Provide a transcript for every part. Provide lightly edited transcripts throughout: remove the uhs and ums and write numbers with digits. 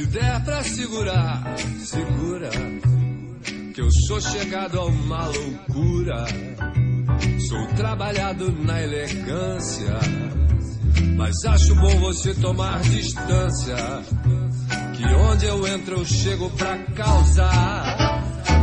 der pra segurar, segura, que eu sou chegado a uma loucura. Sou trabalhado na elegância, mas acho bom você tomar distância, que onde eu entro eu chego pra causar.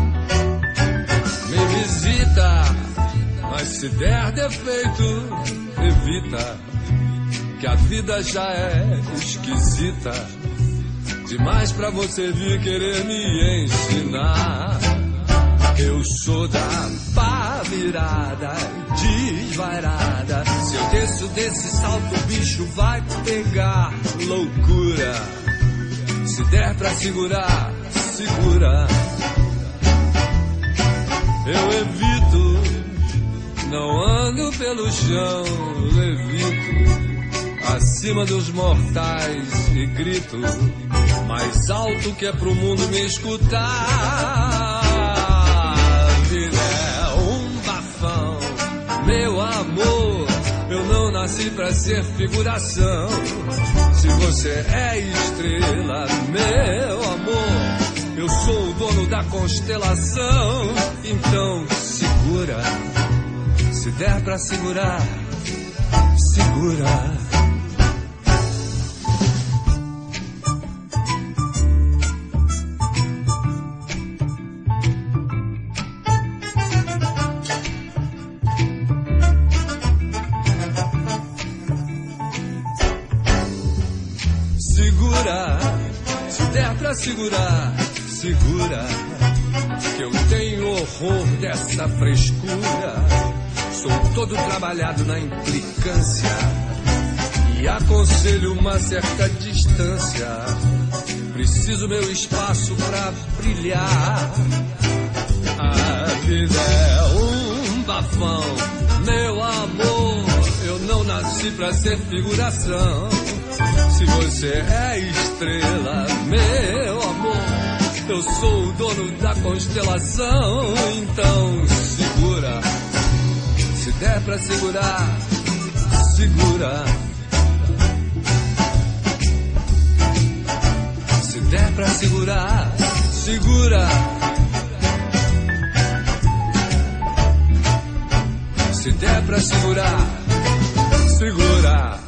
Me visita, mas se der defeito, evita, que a vida já é esquisita demais pra você vir querer me ensinar. Eu sou da pá virada, desvairada. Se eu desço desse salto, o bicho vai pegar. Loucura, se der pra segurar, segura. Eu evito, não ando pelo chão, levito acima dos mortais e grito mais alto que é pro mundo me escutar. Vida é um bafão, meu amor, eu não nasci pra ser figuração. Se você é estrela, meu amor, eu sou o dono da constelação. Então segura, se der pra segurar, segura. Se der pra segurar, segura, que eu tenho horror dessa frescura. Sou todo trabalhado na implicância e aconselho uma certa distância. Preciso meu espaço pra brilhar. A vida é um bafão, meu amor, eu não nasci pra ser figuração. Se você é estrela, meu amor, eu sou o dono da constelação. Então segura, se der pra segurar, segura. Se der pra segurar, segura. Se der pra segurar, segura.